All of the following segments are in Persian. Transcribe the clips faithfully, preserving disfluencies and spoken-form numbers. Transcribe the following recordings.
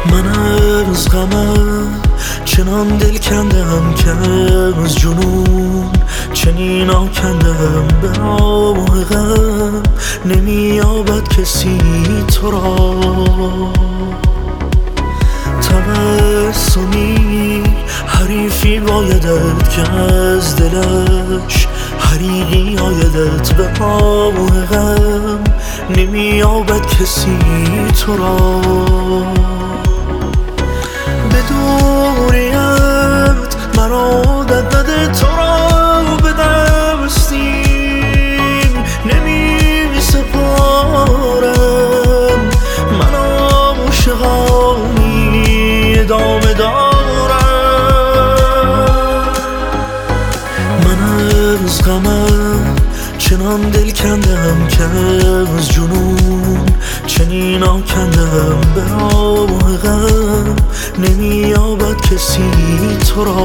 من از غمم چنان دل کندم که از جنون چنین آکندم. به راه غم نمییابد کسی تو را. تبسمی حریفی بایدت که از دلش حریقی آیدت. به راه غم نمییابد کسی تو را. به دوریت مرا عادت نده تو را به دستیم نمی سپارم. من عاشقانی ادامه دارم. من از غمم چنان دل کندم که از جنون چنین آکندم. به راه غم نمییابد کسی تو را.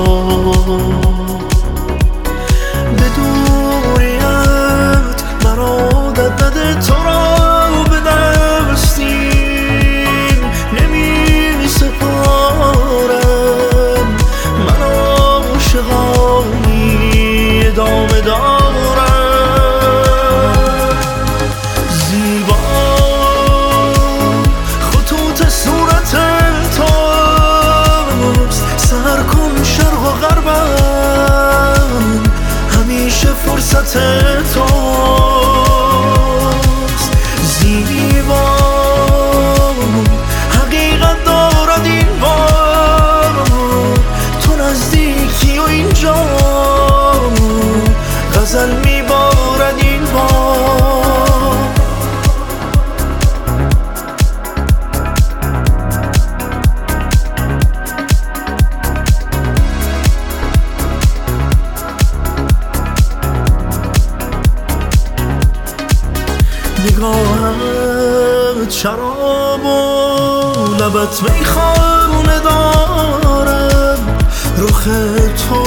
به دوریت مرا عادت نده تو را به دستیم نمی سپارم. من عاشقانی ادامه دارم. زیبا خطوط صورت توست، سر کن شرق و غربم همیشه فرصت توست. زیبا حقیقت دارد این بار تو نزدیکی و اینجا غزل میبارد این بار. نگاهت شراب و لبت میخانه دارد. رخ تو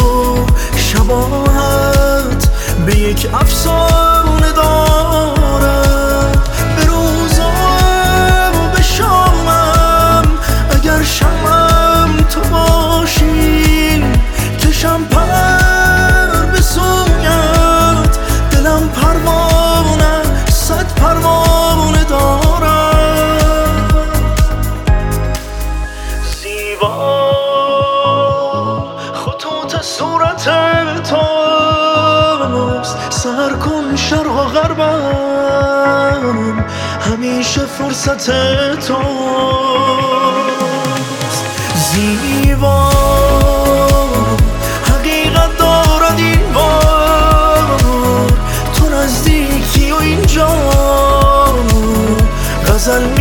شباهت به یک افسانه دارد. به روزم و به شامم اگر شمم تو باشی کشم پر به سویت. دلم پروانه صد پروانه دارد. زیبا خطوط صورت توست، سر کن شرق و غربم همیشه فرصت توست. زیبا حقیقت دارد این بار تو نزدیکی و اینجا غزل